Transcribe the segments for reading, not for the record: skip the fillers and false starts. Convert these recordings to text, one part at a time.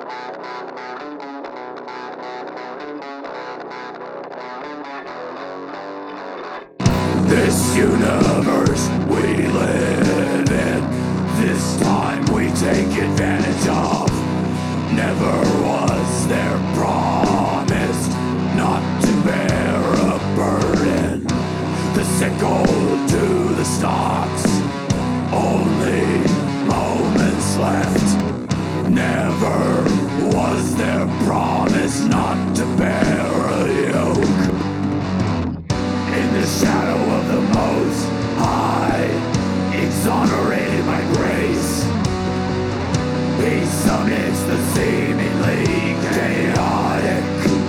This universe we live in, this time we take advantage of. Never was there promised not to bear a burden. The sickle to the stalks, only moments left. Never was there promise not to bear a yoke. In the shadow of the Most High, exonerated by grace, peace amidst the seemingly chaotic.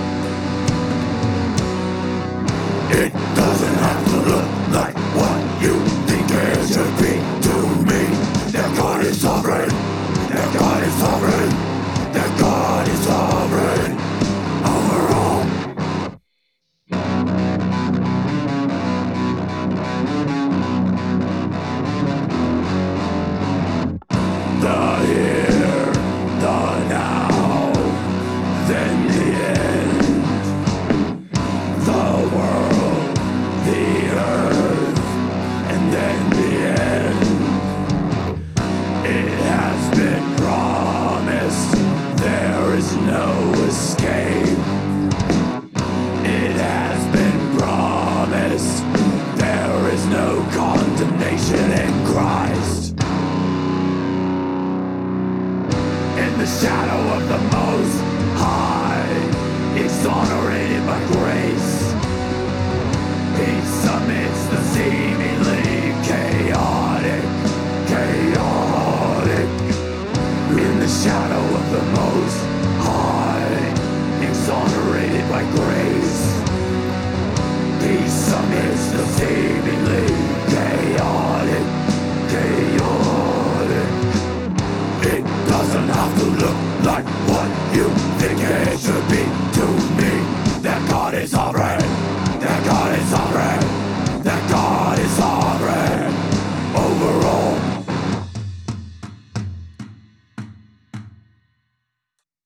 It doesn't have to look like what you think it should be to me. That God is sovereign, that God is sovereign, that God is sovereign over all. The here, the now, then the end. The world, the earth, and then the end. It has been promised, there is no escape. It has been promised, there is no condemnation in Christ. In the shadow of the Most High, exonerated by grace, peace amidst the seemingly chaotic. In the shadow of the Most High, exonerated by grace, peace amidst the seemingly chaotic. It doesn't have to look like what you think it should be to me. That God is sovereign, that God is sovereign, that God is sovereign.